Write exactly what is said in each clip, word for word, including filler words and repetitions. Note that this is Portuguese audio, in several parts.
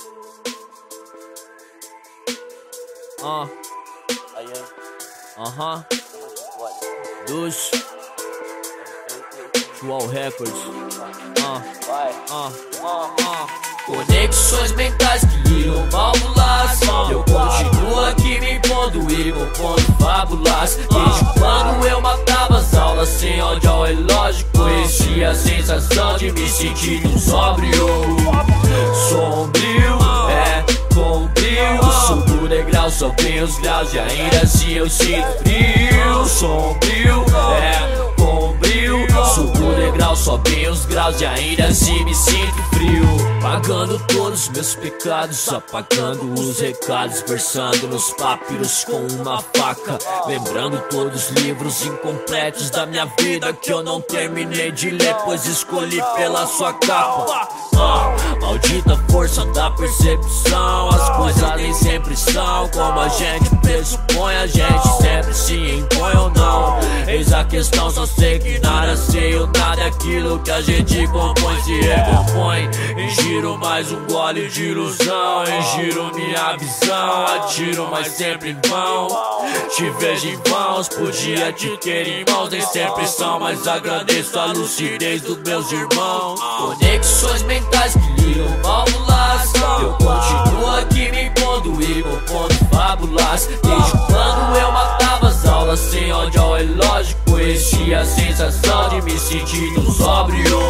Ah, aham, dos João Records. Ah, ah, ah, ah. Conexões mentais que ligam válvulas. Eu continuo aqui me impondo e compondo fábulas. Desde quando eu matava as aulas sem ódio ao relógio, conheci a sensação de me sentir um sóbrio. Sombrio, é, com brilho. Subo o degrau, só vem os graus e ainda assim eu sinto frio. Sombrio, é, com brilho. Subo o degrau, só vem os graus e ainda assim me sinto frio. Pagando todos os meus pecados, apagando os recados, versando nos papiros com uma faca. Lembrando todos os livros incompletos da minha vida que eu não terminei de ler, pois escolhi pela sua capa. Ah, maldita força da percepção, as coisas nem sempre são como a gente pressupõe, a gente sempre se impõe ou não. Eis a questão, só sei que nada sei ou nada é aquilo que a gente compõe, se recompõe. Em giro mais um gole de ilusão, em giro minha visão, atiro mas sempre em vão. Te vejo em vãos, podia te ter em mãos, nem sempre são, mas agradeço a lucidez dos meus irmãos. Conexões mentais que ligam válvulas. Eu continuo aqui me impondo e compondo fábulas. Desde quando eu matava as aulas sem ódio ao relógio, conheci a sensação de me sentir um sóbrio.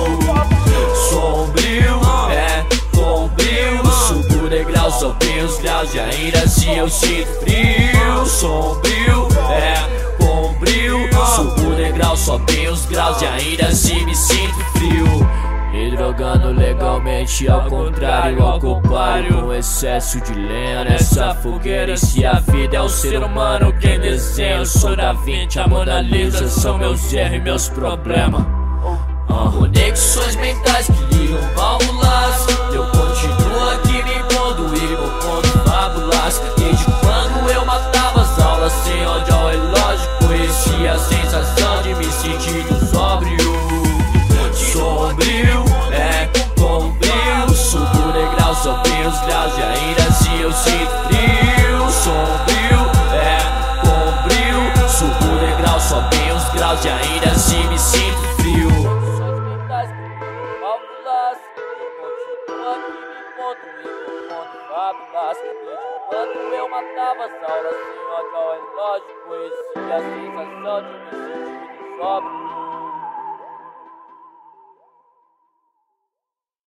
Sombrio, é, com brilho. Subo o degrau, só vem os graus e ainda assim eu sinto frio. Sombrio, é, com brilho. Subo o degrau, só vem os graus e ainda assim me sinto frio. Me drogando legalmente, ao contrário, ao contrário, com excesso de lenha nessa fogueira. E se a vida é o ser humano quem desenha, eu sou Da Vinci, a Mona Lisa são meus erros e meus problemas. uh. Conexões mentais que ligam válvulas. Eu continuo aqui me impondo e compondo fábulas. Desde quando eu matava as aulas sem ódio ao relógio, conheci a sensação de me sentir um sóbrio. Sombrio, é, com brilho. Subo o degrau, só vem os graus e ainda assim eu sinto frio. Sombrio, é, com brilho. Subo o degrau, só vem os graus e ainda assim me sinto frio. Desde quando eu matava as aulas sem ódio ao relógio, conheci a sensação de me sentir sóbrio.